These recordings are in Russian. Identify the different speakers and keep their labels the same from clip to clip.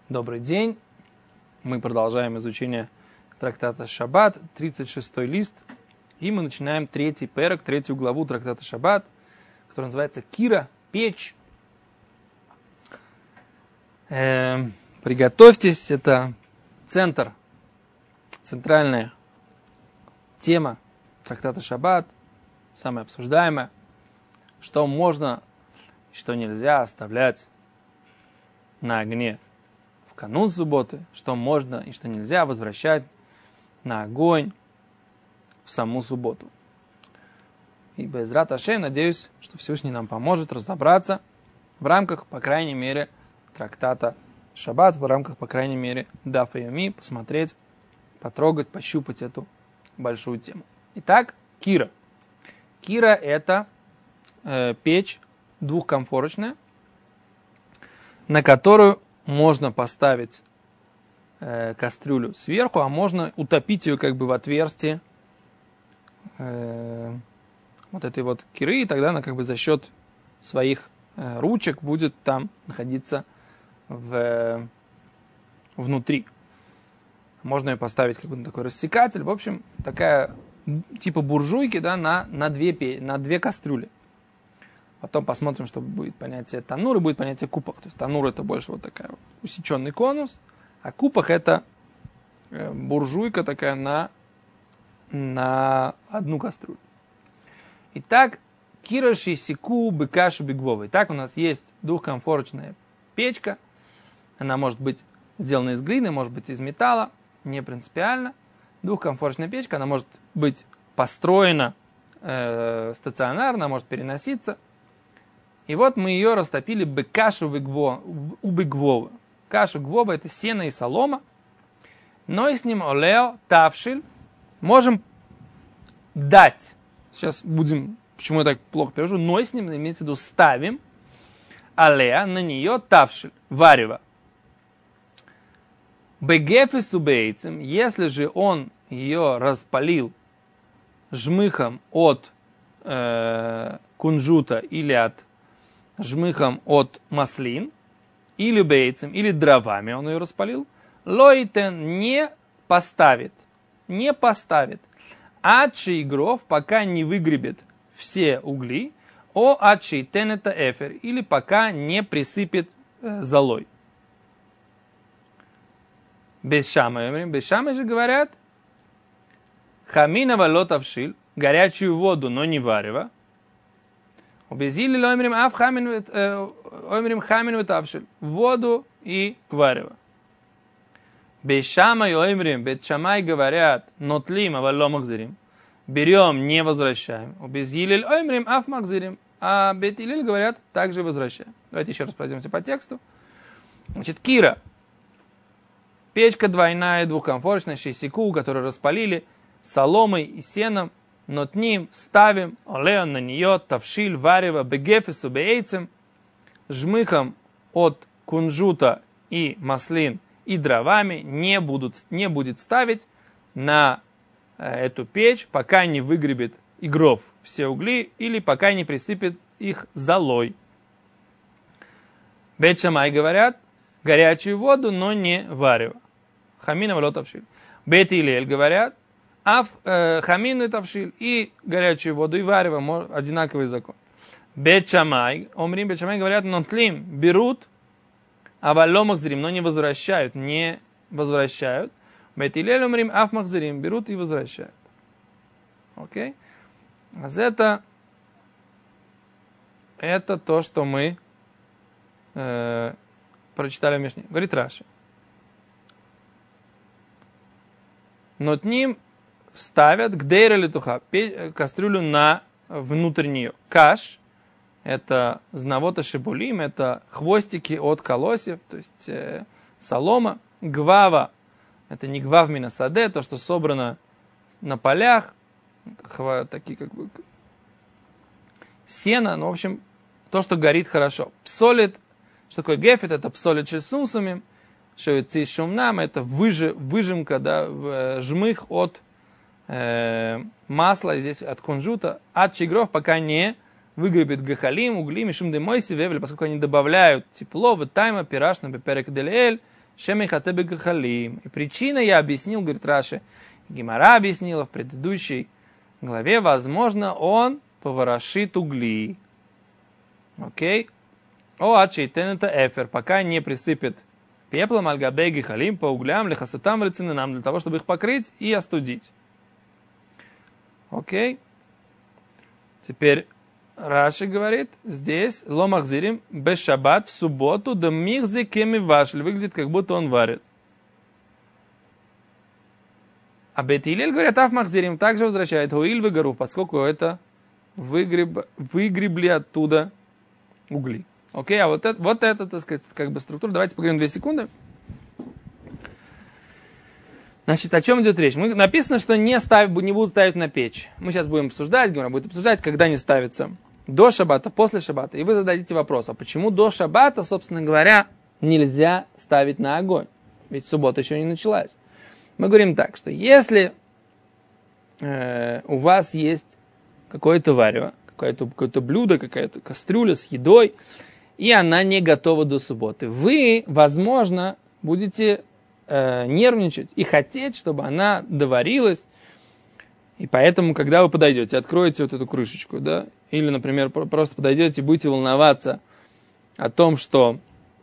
Speaker 1: Добрый день. Мы продолжаем изучение трактата Шаббат, 36-й лист. И мы начинаем третий перек, третью главу трактата Шаббат, который называется Кира, печь. Приготовьтесь, это центральная тема трактата Шаббат, самая обсуждаемая, что можно и что нельзя оставлять на огне в канун субботы, что можно и что нельзя возвращать на огонь в саму субботу. И Бе'эзрат Ашем, надеюсь, что Всевышний нам поможет разобраться в рамках, по крайней мере, трактата Шаббат, в рамках, по крайней мере, Даф Йоми, посмотреть, потрогать, пощупать эту большую тему. Итак, кира. Кира – это печь двухкомфорочная, на которую можно поставить кастрюлю сверху, а можно утопить ее как бы в отверстие вот этой вот киры, и тогда она как бы за счет своих ручек будет там находиться внутри. Можно ее поставить как бы на такой рассекатель. В общем, такая типа буржуйки, да, на две кастрюли. Потом посмотрим, что будет понятие танур и будет понятие купах. То есть танур это больше вот такая усеченный конус, а купах это буржуйка такая на одну кастрюлю. Итак, кираши сику бекашу бегвовый. Итак, у нас есть двухкомфорочная печка. Она может быть сделана из глины, может быть из металла, не принципиально. Двухкомфорочная печка, она может быть построена стационарно, может переноситься. И вот мы ее растопили бекашу у бегвова. Кашу гвова это сено и солома. Но и с ним олео тавшиль можем дать. Сейчас будем, почему я так плохо перевожу, но и с ним, имеется в виду, ставим алея на нее тавшиль, варево. Бегефису бейцем, если же он ее распалил жмыхом от кунжута или жмыхом от маслин, или бейцем, или дровами он ее распалил, лоитен не поставит, адши игров, пока не выгребет все угли, адши тенета эфер, или пока не присыпет золой. Без шамы же говорят, хаминова лотавшиль, горячую воду, но не варево. Обезили лоймрим ав хамин тавшиль, воду и варево. Без шамай оймрим, без шамай говорят, нотлим, а валло махзирим. Берем, не возвращаем. Обезили оймрим ав махзирим, а бет илиль говорят, также возвращаем. Давайте еще раз пройдемся по тексту. Значит, кира. Печка двойная, двухкомфорочная, шейсику, которую распалили соломой и сеном, нотним, ставим, олеон на нее, тавшиль, варево, бегефису, бейцем, жмыхом от кунжута и маслин и дровами не будет ставить на эту печь, пока не выгребет игров все угли или пока не присыпет их золой. Бет Шамай говорят, горячую воду, но не варево. Хамина вало тавшиль. Бет Илель говорят, хамин и тавшиль, и горячую воду, и варево, одинаковый закон. Бет Шамай, омрим, Бет Шамай говорят, нотлим, берут, а валло махзирим, но не возвращают. Бет Илель, омрим, аф махзирим, берут и возвращают. Окей? Это то, что мы прочитали в Мишне. Говорит Раши. Нотним ставят гдейра литуха, кастрюлю внутрь нее. Каш – это знавота шибулим, это хвостики от колосьев, то есть солома. Гвава – это не гвав минасаде, то, что собрано на полях, такие как бы сено, ну, в общем, то, что горит хорошо. Псолит, что такое гефет, это псолит шесумсумим, шоици шумнам, это выжимка, да, жмых от масла, здесь от кунжута, от чигров, пока не выгребет гахалим, угли, мишум демойси вевель, поскольку они добавляют тепло, в тайма, пирашна, беперек делиэль, Шемихатебе гахалим. И причина я объяснил, говорит Раши, Гемара объяснила в предыдущей главе, возможно, он поворошит угли. Окей? О, ачейтен это эфер, пока не присыпет пеплом альгабей гахалим по углям, лехасутам рециненам, для того, чтобы их покрыть и остудить. Окей? Теперь Раши говорит, здесь ломахзирим без шаббат в субботу да михзи кеми вашель. Выглядит, как будто он варит. А Бейт Гиллель говорят, афмахзирим также возвращает хуиль выгоров, поскольку это выгребли оттуда угли. Окей, а вот это, так сказать, как бы структура. Давайте поговорим 2 секунды. Значит, о чем идет речь? Написано, что не будут ставить на печь. Мы сейчас будем обсуждать, Гемара будет обсуждать, когда не ставится. До шаббата, после шаббата. И вы зададите вопрос, а почему до шаббата, собственно говоря, нельзя ставить на огонь? Ведь суббота еще не началась. Мы говорим так, что если у вас есть какое-то варево, какое-то блюдо, какая-то кастрюля с едой, и она не готова до субботы, вы, возможно, будете нервничать и хотеть, чтобы она доварилась. И поэтому, когда вы подойдете, откроете вот эту крышечку, да, или, например, просто подойдете и будете волноваться о том, что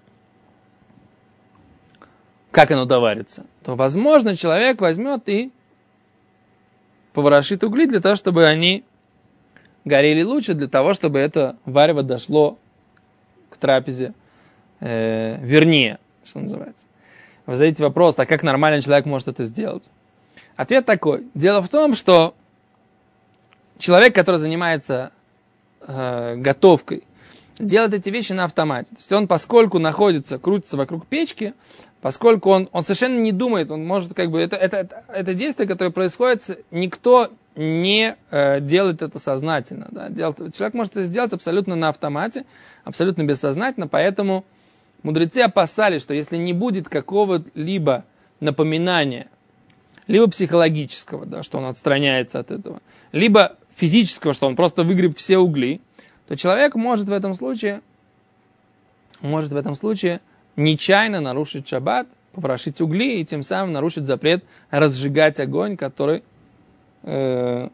Speaker 1: как оно доварится, то, возможно, человек возьмет и поворошит угли для того, чтобы они горели лучше, для того, чтобы это варево дошло к трапезе вернее, что называется. Вы задаете вопрос, а как нормальный человек может это сделать? Ответ такой. Дело в том, что человек, который занимается готовкой, делает эти вещи на автомате. То есть он, поскольку крутится вокруг печки, поскольку он совершенно не думает, он может как бы... Это действие, которое происходит, никто не делает это сознательно. Да? Человек может это сделать абсолютно на автомате, абсолютно бессознательно, поэтому мудрецы опасались, что если не будет какого-либо напоминания, либо психологического, да, что он отстраняется от этого, либо физического, что он просто выгреб все угли, то человек может в этом случае нечаянно нарушить шаббат, поворошить угли и тем самым нарушить запрет разжигать огонь, который с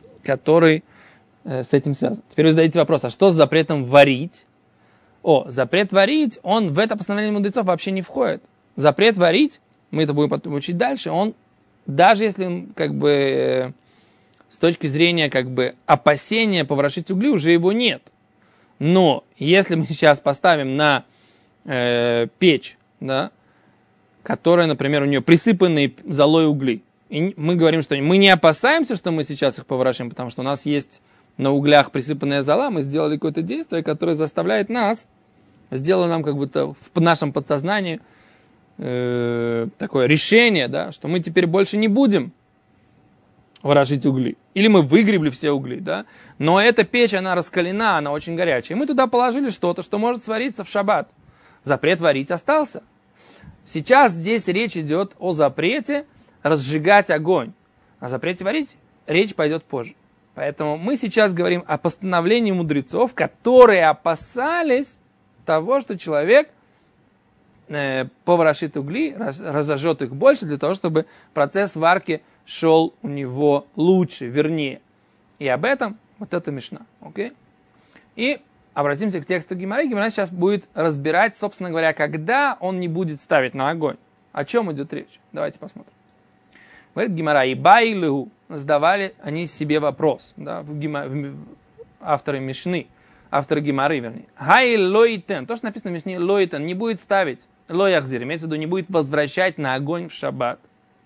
Speaker 1: этим связан. Теперь вы задаете вопрос, а что с запретом варить? Запрет варить, он в это постановление мудрецов вообще не входит. Запрет варить, мы это будем потом учить дальше, он, даже если как бы с точки зрения как бы опасения поворошить угли, уже его нет. Но если мы сейчас поставим на печь, да, которая, например, у нее присыпанные золой угли, и мы говорим, что мы не опасаемся, что мы сейчас их поворошим, потому что у нас есть на углях присыпанная зола, мы сделали какое-то действие, которое заставляет нас, сделало нам как будто в нашем подсознании такое решение, да, что мы теперь больше не будем ворошить угли. Или мы выгребли все угли, да, но эта печь, она раскалена, она очень горячая. И мы туда положили что-то, что может свариться в шаббат. Запрет варить остался. Сейчас здесь речь идет о запрете разжигать огонь. О запрете варить речь пойдет позже. Поэтому мы сейчас говорим о постановлении мудрецов, которые опасались того, что человек поворошит угли, разожжет их больше, для того, чтобы процесс варки шел у него лучше, вернее. И об этом вот эта мишна. Okay? И обратимся к тексту Гемары. Гемара сейчас будет разбирать, собственно говоря, когда он не будет ставить на огонь. О чем идет речь? Давайте посмотрим. Говорит Гемара, и байлу задавали они себе вопрос. Да, авторы Мишны, авторы Гемары, вернее. Хай лойтен, то, что написано в Мишне, лойтен, не будет ставить, лояхзир, имеется в виду, не будет возвращать на огонь в шаббат.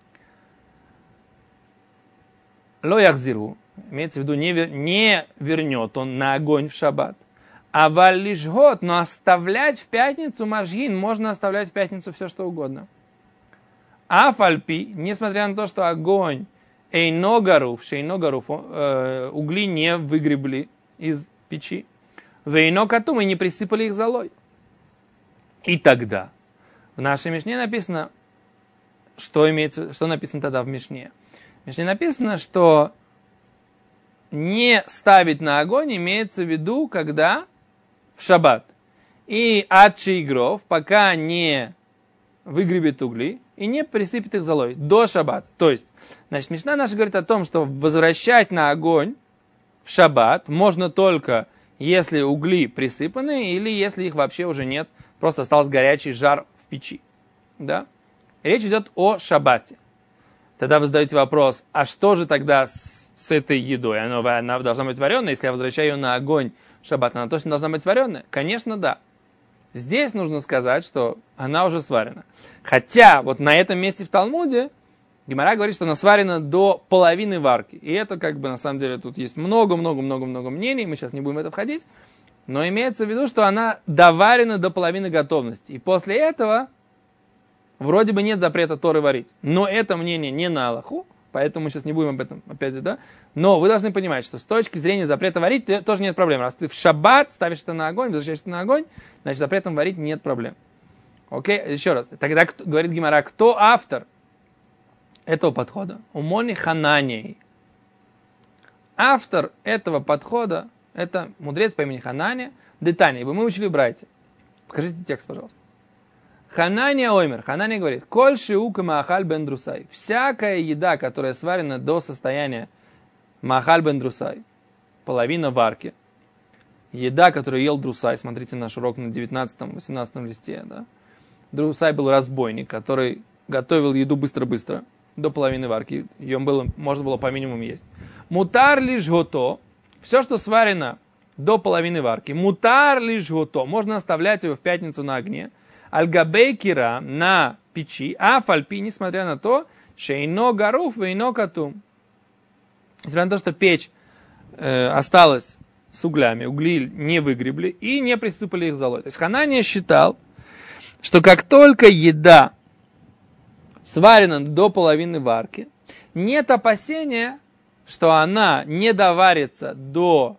Speaker 1: Лояхзиру, имеется в виду, не вернет он на огонь в шаббат. А валишгот, но оставлять в пятницу мажгин, можно оставлять в пятницу все, что угодно. А фальпи, несмотря на то, что огонь эйногаруф, угли не выгребли из печи, вейнокатум и не присыпали их золой. И тогда в нашей Мишне написано, что написано тогда в Мишне? В Мишне написано, что не ставить на огонь имеется в виду, когда в шаббат. И адши игров, пока не выгребет угли и не присыпет их золой до шаббата. То есть, значит, Мишна наша говорит о том, что возвращать на огонь в шаббат можно только если угли присыпаны или если их вообще уже нет, просто остался горячий жар в печи. Да? Речь идет о шаббате. Тогда вы задаете вопрос, а что же тогда с этой едой? Она должна быть вареная, если я возвращаю ее на огонь в шаббат, она точно должна быть вареная? Конечно, да. Здесь нужно сказать, что она уже сварена. Хотя вот на этом месте в Талмуде Гемара говорит, что она сварена до половины варки. И это как бы на самом деле тут есть много-много-много-много мнений, мы сейчас не будем в это входить. Но имеется в виду, что она доварена до половины готовности. И после этого вроде бы нет запрета Торы варить. Но это мнение не на Алаху, поэтому мы сейчас не будем об этом опять же, да. Но вы должны понимать, что с точки зрения запрета варить тоже нет проблем. Раз ты в шаббат ставишь это на огонь, возвращаешь это на огонь, значит запретом варить нет проблем. Окей? Еще раз. Тогда говорит Гемара, кто автор этого подхода? Умони Хананей. Автор этого подхода — это мудрец по имени Ханания, Детания, ибо мы учили в Брайте. Покажите текст, пожалуйста. Ханания оймер. Ханания говорит, коль шиука маахаль бен друсай. Всякая еда, которая сварена до состояния маахаль бен друсай, половина варки, еда, которую ел друсай, смотрите наш урок на 19-18 листе, да? Друсай был разбойник, который готовил еду быстро-быстро, до половины варки. Ее можно было по минимуму есть. Мутар лишь гото. Все, что сварено до половины варки. Мутар лишь гото. Можно оставлять его в пятницу на огне. Альгабей кира на печи. А фальпи, несмотря на то, шейно гаруф вейно катум. Несмотря на то, что печь осталась с углями, угли не выгребли и не присыпали их золой. То есть Ханания считал, что как только еда сварена до половины варки, нет опасения, что она не доварится до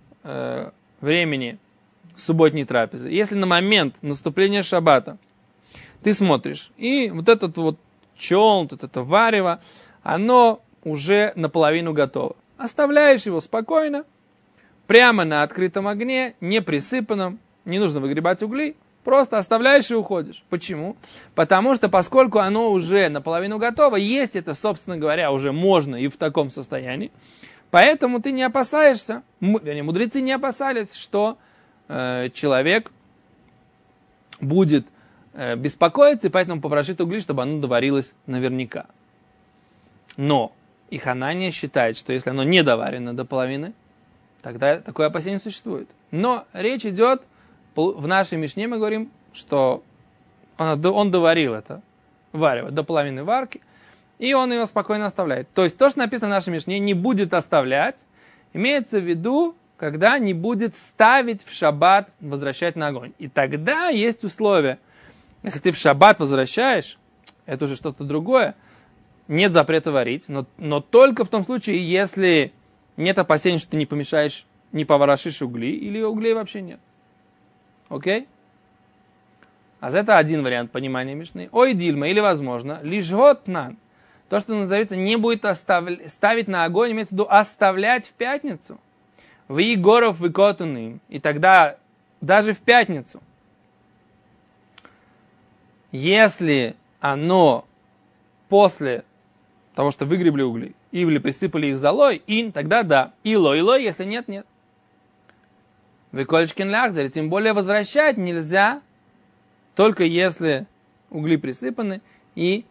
Speaker 1: времени субботней трапезы. Если на момент наступления шаббата ты смотришь, и вот этот вот чон, вот это варево, оно уже наполовину готово. Оставляешь его спокойно, прямо на открытом огне, не присыпанном, не нужно выгребать угли, просто оставляешь и уходишь. Почему? Потому что, поскольку оно уже наполовину готово, есть это, собственно говоря, уже можно и в таком состоянии, поэтому ты не опасаешься, мудрецы не опасались, что человек будет беспокоиться, и поэтому поворошит угли, чтобы оно доварилось наверняка. Но и Ханания считает, что если оно не доварено до половины, тогда такое опасение существует. Но речь идет, в нашей Мишне мы говорим, что он доварил это варево до половины варки, и он ее спокойно оставляет. То есть то, что написано в нашей Мишне, не будет оставлять, имеется в виду, когда не будет ставить в шаббат, возвращать на огонь. И тогда есть условия. Если ты в шаббат возвращаешь, это уже что-то другое, нет запрета варить, но только в том случае, если нет опасений, что ты не помешаешь, не поворошишь угли, или углей вообще нет. Окей? А это один вариант понимания Мишны. Ой, дильма, или возможно, лишь готнан. То, что называется, не будет ставить на огонь, имеется в виду оставлять в пятницу. В Егоров выкотанным. И тогда даже в пятницу, если оно после того, что выгребли угли, или присыпали их золой, тогда да. Ило, если нет, нет. Выкольчкин лахзер, тем более возвращать нельзя, только если угли присыпаны, или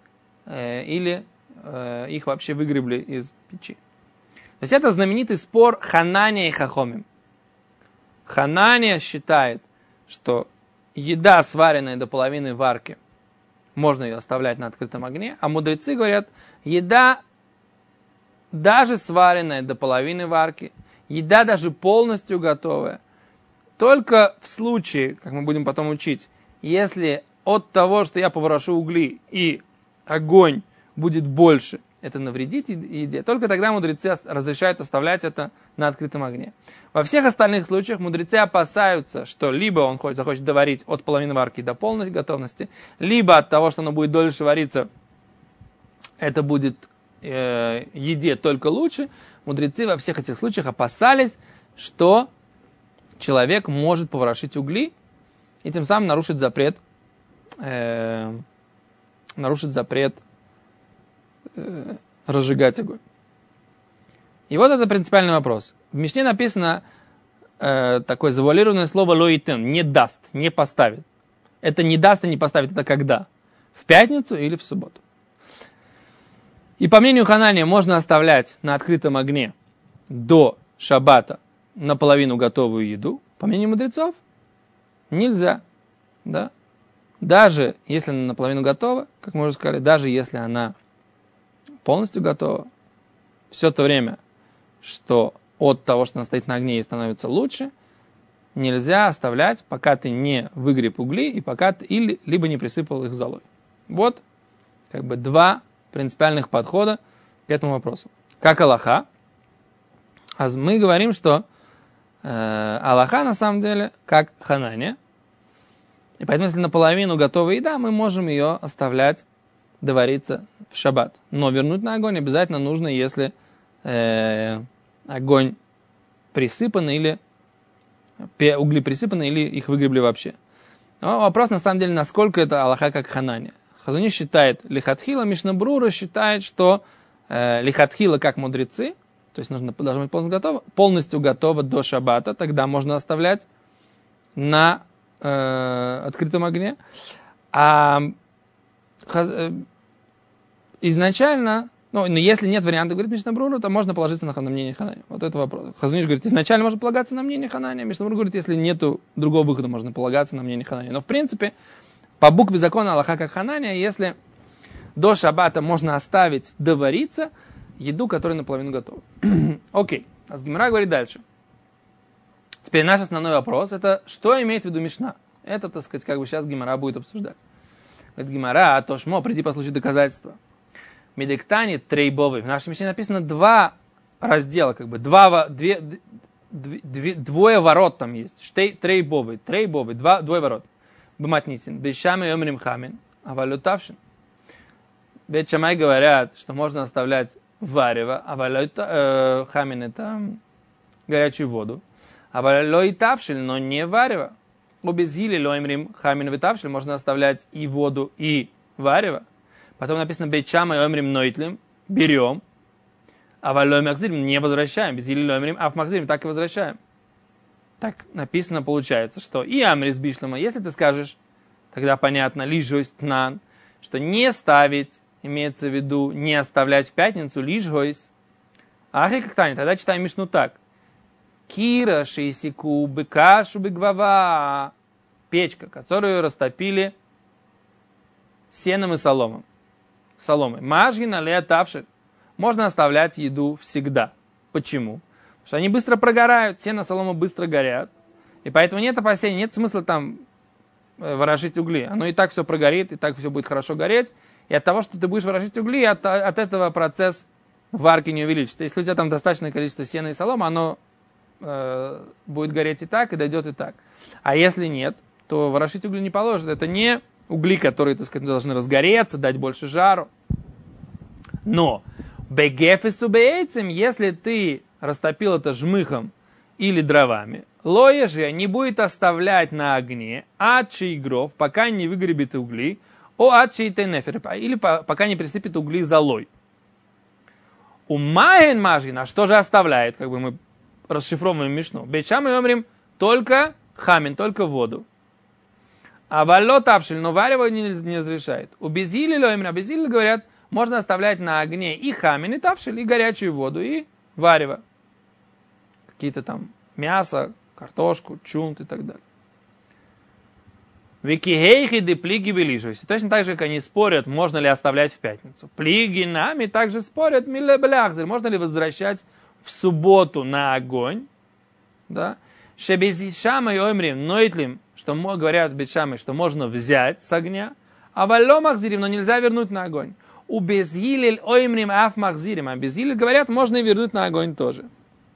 Speaker 1: их вообще выгребли из печи. То есть это знаменитый спор Ханания и Хахомим. Ханания считает, что еда, сваренная до половины варки, можно ее оставлять на открытом огне, а мудрецы говорят, еда, даже сваренная до половины варки, еда даже полностью готовая, только в случае, как мы будем потом учить, если от того, что я поворошу угли, и огонь будет больше, это навредит еде, только тогда мудрецы разрешают оставлять это на открытом огне. Во всех остальных случаях мудрецы опасаются, что либо он захочет доварить от половины варки до полной готовности, либо от того, что оно будет дольше вариться, это будет еде только лучше. Мудрецы во всех этих случаях опасались, что человек может поворошить угли и тем самым нарушить запрет нарушить запрет разжигать огонь. И вот это принципиальный вопрос. В Мишне написано такое завуалированное слово лоитен, не даст, не поставит. Это не даст и не поставит, это когда? В пятницу или в субботу. И по мнению Ханания можно оставлять на открытом огне до шаббата наполовину готовую еду. По мнению мудрецов нельзя. Да? Даже если она наполовину готова, как мы уже сказали, даже если она полностью готова, все то время, что от того, что она стоит на огне, ей становится лучше, нельзя оставлять, пока ты не выгреб угли и пока ты либо не присыпал их золой. Вот как бы два принципиальных подхода к этому вопросу. Как алаха? А мы говорим, что алаха на самом деле как Ханания. И поэтому, если наполовину готовая еда, мы можем ее оставлять довариться в шаббат. Но вернуть на огонь обязательно нужно, если огонь присыпан или угли присыпаны или их выгребли вообще. Но вопрос на самом деле, насколько это алаха как Ханания. Хазуни считает лихатхила, Мишна Брура считает, что лихатхила как мудрецы, то есть должно быть полностью готово до шаббата, тогда можно оставлять на открытом огне. А изначально, но если нет варианта, говорит Мишна Брура, то можно положиться на мнение Ханания. Вот это вопрос. Хазуниш говорит, изначально можно полагаться на мнение Ханания. Мишна Брура говорит, если нету другого выхода, можно полагаться на мнение Ханания. Но в принципе, по букве закона алаха как Ханания, если до шаббата можно оставить довариться еду, которая наполовину готова. Окей. А Гемара говорит дальше. Теперь наш основной вопрос, это что имеет в виду Мишна? Это, так сказать, как бы сейчас Гемара будет обсуждать. Говорит Гемара, тошмо, приди послушай доказательства. Медиктани трейбовый. В нашей Мишне написано два раздела, как бы двое ворот там есть. Трейбовый, двое ворот. Баматнисин. Бешамай омрим хамин, авалютавшин. Бет Шамай говорят, что можно оставлять варево, хамин это горячую воду. Авалютавшин, но не варево. Обезгили лоймрим хамин витавшин, можно оставлять и воду, и варево. Потом написано Бет Шамай омрим нойтлим, берем. Авалютавшин, не возвращаем. Безгили лоймрим, афмахзирим, так и возвращаем. Так написано, получается, что и амрис бишлама, если ты скажешь, тогда понятно, лишгойс тнан, что не ставить, имеется в виду, не оставлять в пятницу, лишгойс. Ахи как тани, тогда читаем Мишну так. Кира шейсику быкашу быгвава. Печка, которую растопили сеном и соломой. Мажгина леотавши. Можно оставлять еду всегда. Почему? Потому что они быстро прогорают, сено, солома быстро горят. И поэтому нет опасений, нет смысла там ворошить угли. Оно и так все прогорит, и так все будет хорошо гореть. И от того, что ты будешь ворошить угли, от этого процесс варки не увеличится. Если у тебя там достаточное количество сена и соломы, оно будет гореть и так, и дойдет и так. А если нет, то ворошить угли не положено. Это не угли, которые, так сказать, должны разгореться, дать больше жару. Но бегефису бейцем, если ты растопил это жмыхом или дровами, лоежи не будет оставлять на огне адчи игров, пока не выгребет угли, адчи тенефер, или пока не присыпет угли золой. У маген мажгин, а что же оставляет, как бы мы расшифровываем Мишну? Бейчам и омрим только хамин, только воду. А валло тавшиль, но варево не разрешает. У безили лоймин, а безили говорят, можно оставлять на огне и хамин, и тавшиль, и горячую воду, и варево. Какие-то там мясо, картошку, чунт и так далее. Викихейхи де плиги белишуйся. Точно так же, как они спорят, можно ли оставлять в пятницу. Плиги нами также спорят, милебляхзер, можно ли возвращать в субботу на огонь. Да? Шебезишамай оймрим нойтлим, что говорят бетшамай, что можно взять с огня, а валломахзирим, но нельзя вернуть на огонь. У безгилель оймрим афмахзирим, а безгилель говорят, можно и вернуть на огонь тоже.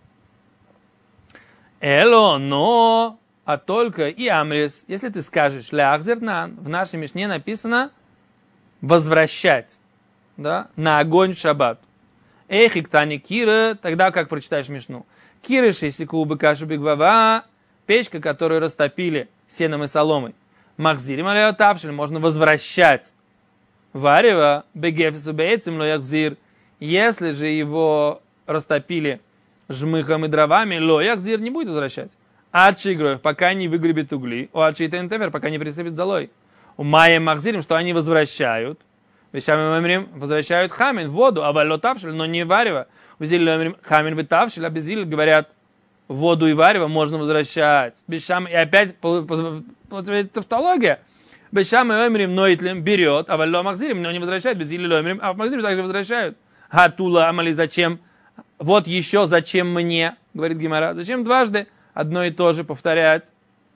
Speaker 1: Эло, но, а только и амрис, если ты скажешь ляхзернан, в нашей Мишне написано возвращать, да, на огонь в шаббат. Эхиктани кира, тогда как прочитаешь Мишну? Кира шейсику быкашу бигвава, печка, которую растопили сеном и соломой. Махзирим алеотавшин, можно возвращать варево, бегефису бейцем лояхзир, если же его растопили жмыхом и дровами, лояхзир не будет возвращать. Адшигроев, пока не выгребет угли, у адшитентефер, пока не присыпет золой. У майя махзирим, что они возвращают, вещами возвращают хамин, воду, а валотавшиль, но не варево. Хамин вытавшиль, а безвиль говорят, воду и варево можно возвращать. Бешам, и опять тавтология. Бешам и омрим ноитлем берет, а валло махзирим, но не возвращает, без или омрим, а в махзирим также возвращают. Хатула амали, зачем? Вот еще зачем мне, говорит Гемара. Зачем дважды одно и то же повторять?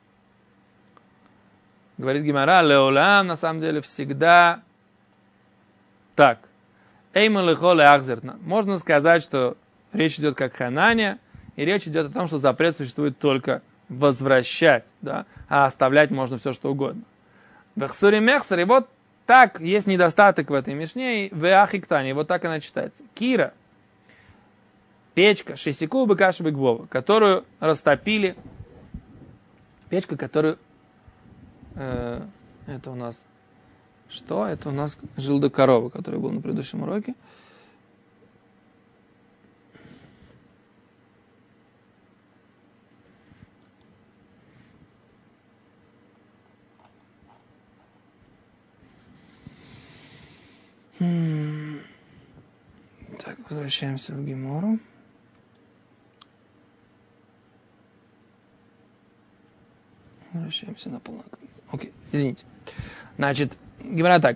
Speaker 1: Говорит Гемара, леолам, на самом деле, всегда так. Можно сказать, что речь идет как ханания, и речь идет о том, что запрет существует только возвращать, да, а оставлять можно все, что угодно. И вот так есть недостаток в этой мишне, и вот так она читается. Кира, печка, шесику быкаши быквова, которую растопили, печка, которую, это у нас, что? Это у нас жилда корова, который был на предыдущем уроке. Так, возвращаемся в Гемору. Возвращаемся на полнок. Окей, извините. Значит, Гемора так.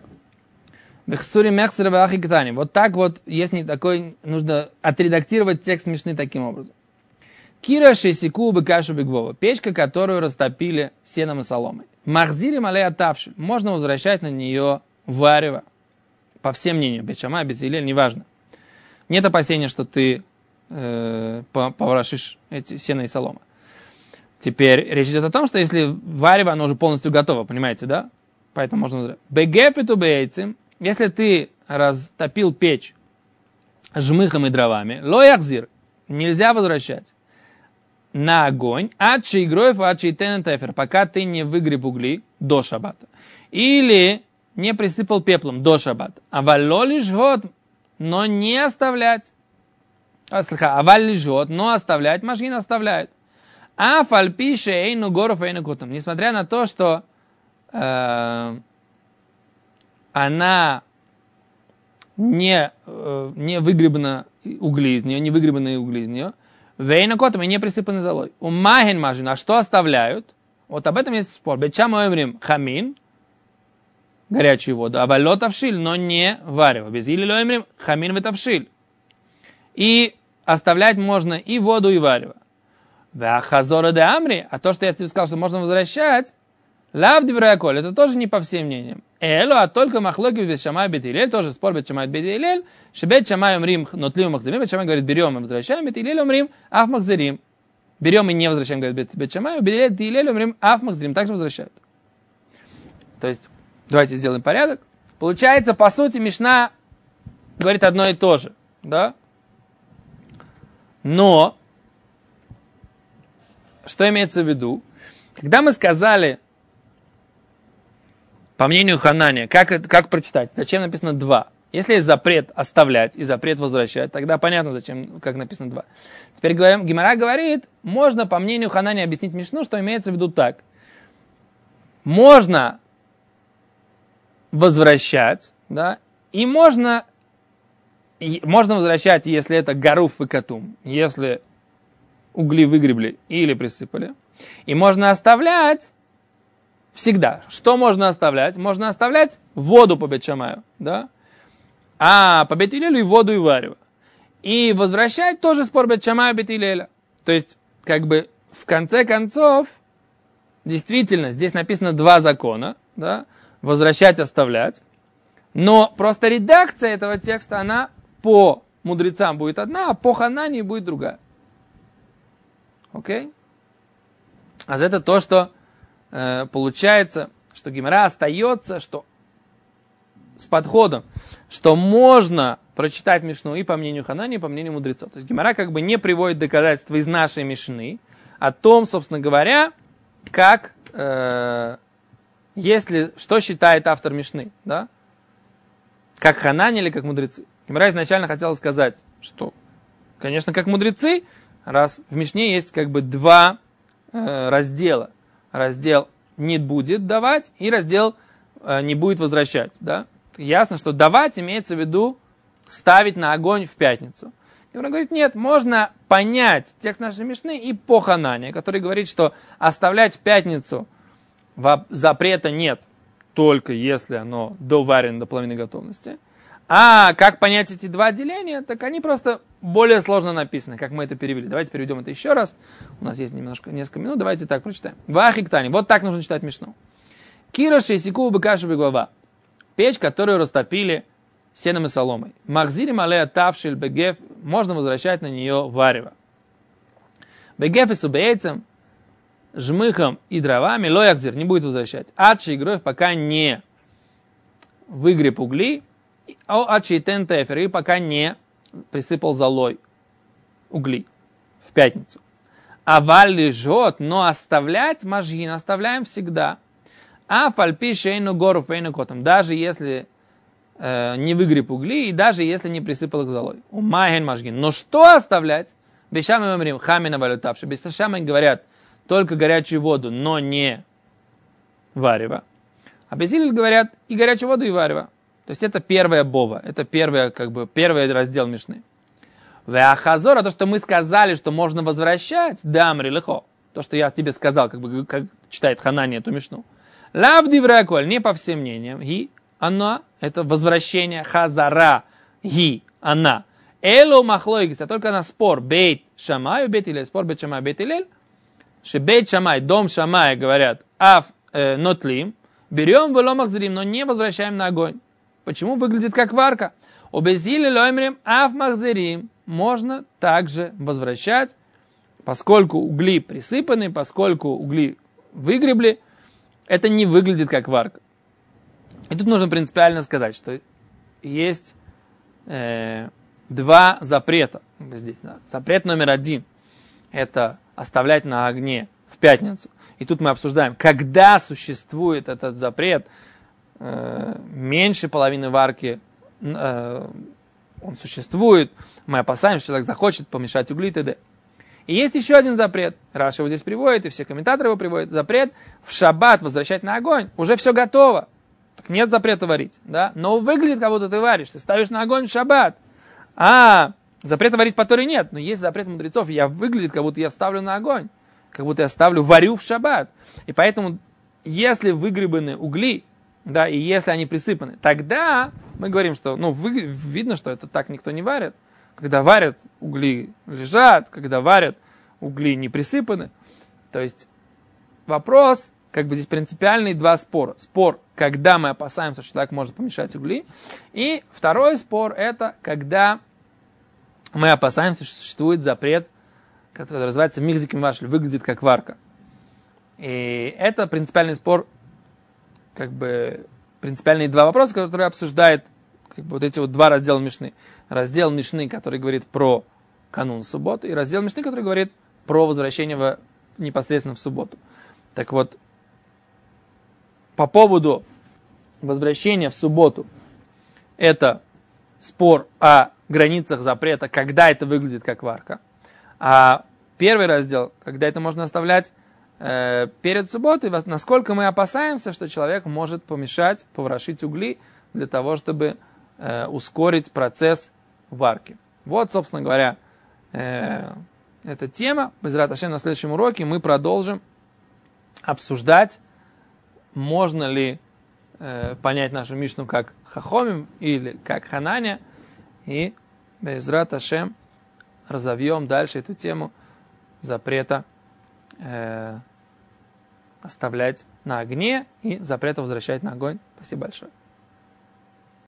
Speaker 1: Вот так вот, если такой, нужно отредактировать текст Мишны таким образом. Кира шесику быкашу бегвова. Печка, которую растопили сеном и соломой. Махзирим алея тавшиль. Можно возвращать на нее варево. По всем мнениям, Бейт Шамай, Бейт Гилель, неважно. Нет опасения, что ты поворошишь эти сено и солома. Теперь речь идет о том, что если варево, оно уже полностью готово, понимаете, да? Поэтому можно... Бегепету бейцим, если ты растопил печь жмыхом и дровами, лояхзир, нельзя возвращать на огонь, адши игроев, адши тенетефер, пока ты не выгреб угли до шаббата. Или не присыпал пеплом до шаббата. Авалло лишь год, но не оставлять. Аваль лишь год, но оставлять, машина оставляет. А фальпише эйну горов эйну котом. Несмотря на то, что она не выгребана угли из нее, не выгребанные угли из нее, вейну котом и не присыпаны золой. У махин машин, а что оставляют? Вот об этом есть спор. Бечам оймрим хамин, горячую воду, а валло тавшиль, но не варево. Без или лоймрим хамин вытавшиль. И оставлять можно и воду, и варево. Вахазора де амри, а то, что я тебе сказал, что можно возвращать, лав дивраяколь, это тоже не по всем мнениям. Эло, а только махлоки Бейт Шамай Бейт Гилель, тоже спор Бейт Шамай Бейт Гилель, что Бейт Шамай умрим нотлим махзерим, Бейт Шамай говорит, берем и возвращаем, Бейт Гилель умрим, аф махзерим. Берем и не возвращаем, говорит Бейт Шамай, Бейт Гилель умрим, аф махзерим, также возвращают. То есть, давайте сделаем порядок. Получается, по сути, Мишна говорит одно и то же, да? Но, что имеется в виду? Когда мы сказали, по мнению Ханания, как прочитать? Зачем написано 2? Если есть запрет оставлять и запрет возвращать, тогда понятно, зачем, как написано 2. Теперь Гемара говорит, можно, по мнению Ханания, объяснить Мишну, что имеется в виду так. Можно возвращать, да, и можно возвращать, если это гаруф и катум, если угли выгребли или присыпали. И можно оставлять всегда. Что можно оставлять? Можно оставлять воду по Бейт Шамаю, да? А по Бейт Гилелю и воду, и варево. И возвращать тоже спор Бейт Шамаю, Бейт Гилеля. То есть, как бы, в конце концов, действительно, здесь написано 2 закона, да? Возвращать, оставлять. Но просто редакция этого текста, она по мудрецам будет одна, а по Ханании будет другая. Окей? А это то, что получается, что Гемара остается, что с подходом, что можно прочитать Мишну и по мнению Ханани, и по мнению мудрецов. То есть Гемара как бы не приводит доказательства из нашей Мишны о том, собственно говоря, как, что считает автор Мишны, да? как ханане или как мудрецы. Гемара изначально хотела сказать, что, конечно, как мудрецы, раз в Мишне есть как бы два раздела. Раздел не будет давать и раздел не будет возвращать. Да? Ясно, что давать имеется в виду ставить на огонь в пятницу. Гемара говорит, нет, можно понять текст нашей Мишны и по ханане, который говорит, что оставлять в пятницу запрета нет, только если оно доварено до половины готовности. А как понять эти два деления, так они просто более сложно написаны, как мы это перевели. Давайте переведем это еще раз. У нас есть несколько минут, давайте так прочитаем. Вахиктани, вот так нужно читать Мишну. Кира шейсику бекашу беглава. Печь, которую растопили сеном и соломой. Махзирим алея тавшиль бегеф, можно возвращать на нее варево. Бегеф и субейцем, жмыхом и дровами, лояхзир, не будет возвращать. Адши игрой, пока не выгреб угли, адши тентефер, и пока не присыпал золой угли в пятницу. А валли жжет, но оставлять мажгин оставляем всегда. А фальпи шейну гору фейну котом, даже если не выгреб угли, и даже если не присыпал их золой. Умайген мажгин. Но что оставлять? Бешамы мамрим, хамина валютавши. Бешамы говорят, только горячую воду, но не варево. А Безилель говорят и горячую воду, и варево. То есть это первая бова, это первый раздел Мишны. Веахазора, то, что мы сказали, что можно возвращать, дамри лихо, то, что я тебе сказал, как читает Ханани эту Мишну. Лавди враколь, не по всем мнениям, и она, это возвращение, хазара, ги, она. Элу махлоигис, а только на спор, бейт шамай, бейт илель, спор бейт шамай, бейт илель, бейт шамай, дом шамай, говорят, аф нотлим, берем веломах зрим, но не возвращаем на огонь. Почему? Выглядит как варка. Обезили лоймрим, аф махзирим, можно также возвращать, поскольку угли присыпаны, поскольку угли выгребли, это не выглядит как варка. И тут нужно принципиально сказать, что есть два запрета здесь. Да. Запрет номер один – это оставлять на огне в пятницу. И тут мы обсуждаем, когда существует этот запрет, меньше половины варки он существует, мы опасаемся, что человек захочет помешать угли и т.д. И есть еще один запрет, Раша его здесь приводит, и все комментаторы его приводят, запрет в шаббат возвращать на огонь, уже все готово, так нет запрета варить, да? Но выглядит, как будто ты варишь, ты ставишь на огонь в шаббат, а запрета варить по Торе нет, но есть запрет мудрецов, выглядит, как будто я ставлю на огонь, как будто я варю в шаббат, и поэтому, если выгребаны угли, да, и если они присыпаны, тогда мы говорим, что, видно, что это так никто не варит. Когда варят, угли лежат, когда варят, угли не присыпаны. То есть вопрос, здесь принципиальный два спора. Спор, когда мы опасаемся, что человек может помешать угли. И второй спор, это когда мы опасаемся, что существует запрет, который называется михзиким вашель, выглядит как варка. И это принципиальный спор, принципиальные два вопроса, которые обсуждает вот эти вот два раздела Мишны. Раздел Мишны, который говорит про канун субботы, и раздел Мишны, который говорит про возвращение непосредственно в субботу. Так вот, по поводу возвращения в субботу, это спор о границах запрета, когда это выглядит как варка. А первый раздел, когда это можно оставлять перед субботой, насколько мы опасаемся, что человек может помешать, поворошить угли для того, чтобы ускорить процесс варки. Вот, собственно говоря, эта тема. Безрат Ашем, на следующем уроке мы продолжим обсуждать, можно ли понять нашу Мишну как Хахомим или как Хананя. И Безрат Ашем разовьем дальше эту тему запрета оставлять на огне и запрета возвращать на огонь. Спасибо большое.